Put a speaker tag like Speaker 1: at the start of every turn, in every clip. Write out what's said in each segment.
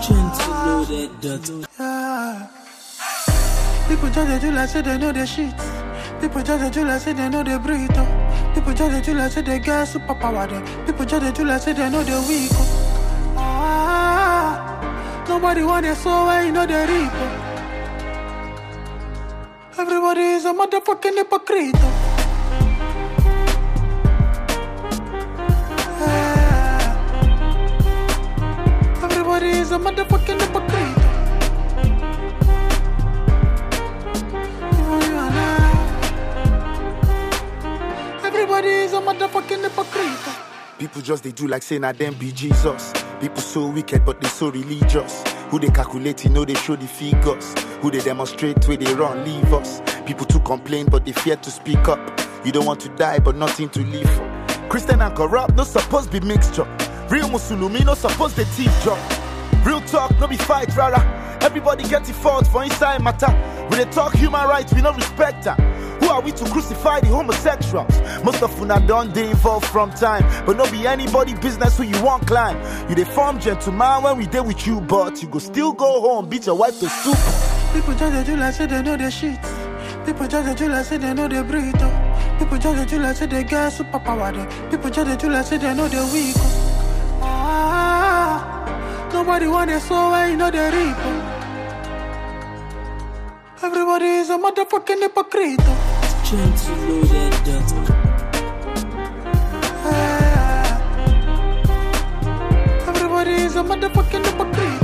Speaker 1: Gentle loaded dot.
Speaker 2: Yeah. People judge you like say they know the shit. People judge you like say they know the breathe. People judge you like say they get superpower. People judge you like say they know the weak. Nobody want their soul where you know the reaper. Everybody is a motherfucking hypocrite. Everybody is a motherfucking hypocrite. Everybody is a motherfucking hypocrite.
Speaker 3: People just they do like saying I them be Jesus. People so wicked but they so religious. Who they calculate, you know they show the figures. Who they demonstrate where they run, leave us. People to complain but they fear to speak up. You don't want to die but nothing to live for. Christian and corrupt, no supposed be mixture. Real Musulumi, no supposed the thief job. Real talk, no be fight, rara. Everybody get it fault for inside matter. When they talk human rights, we no respect them. Who are we to crucify the homosexuals? Most of una done they evolve from time, but no be anybody business who you want climb. You they form gentleman when we deal with you, but you go still go home, beat your wife to soup.
Speaker 2: People judge you like say they know the shit. People judge you like say they know the breathe. People judge you like say they get superpower. People judge you like say they know the weak. Nobody want their soul where you know the reaper. Everybody is a motherfucking hypocrite.
Speaker 1: Gentle loaded dot.
Speaker 2: Everybody is a motherfucking hypocrite.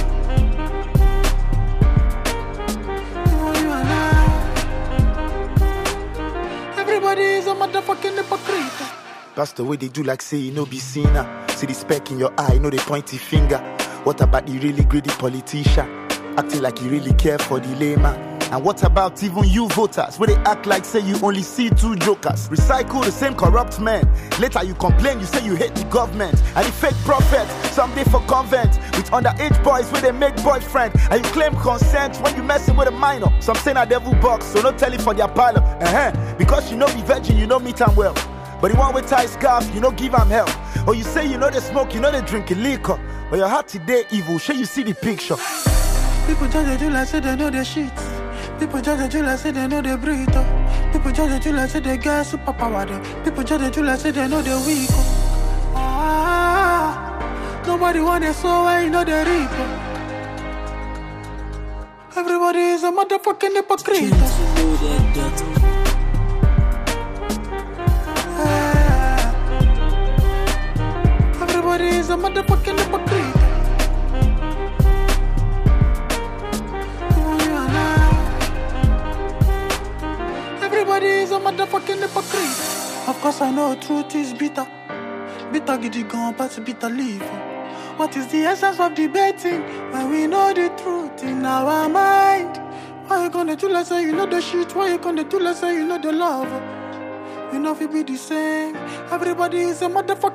Speaker 2: Everybody is a motherfucking hypocrite.
Speaker 3: That's the way they do like say you know be sinner. See the speck in your eye, know the pointy finger. What about the really greedy politician? Acting like you really care for the layman. And what about even you voters, where they act like say you only see two jokers? Recycle the same corrupt men. Later you complain, you say you hate the government. And the fake prophet, someday for convent. With underage boys where they make boyfriend. And you claim consent when you messing with a minor. Some say na devil box, so no tell it for their pilot. Because you know be virgin, you know meet and well. But the one with tie scarf, you know give them help. Or you say you know they smoke, you know they drink liquor. But your heart today evil, sure you see the picture.
Speaker 2: People judge you like say they know the shit. People judge you like say they know the breathe. People judge you like say they get superpower. People judge you like say they know the weak. Nobody want their soul where you know the reaper. Everybody is a motherfucking hypocrite.
Speaker 1: Gentle loaded dot.
Speaker 2: Everybody is a motherfucking hypocrite. Everybody is a motherfucking hypocrite. Of course I know truth is bitter. Bitter giddy gone, but bitter leave. What is the essence of debating when we know the truth in our mind? Why you gonna do like say you know the shit? Why you gonna do like say you know the love? We know we be the same. Everybody is a motherfucker.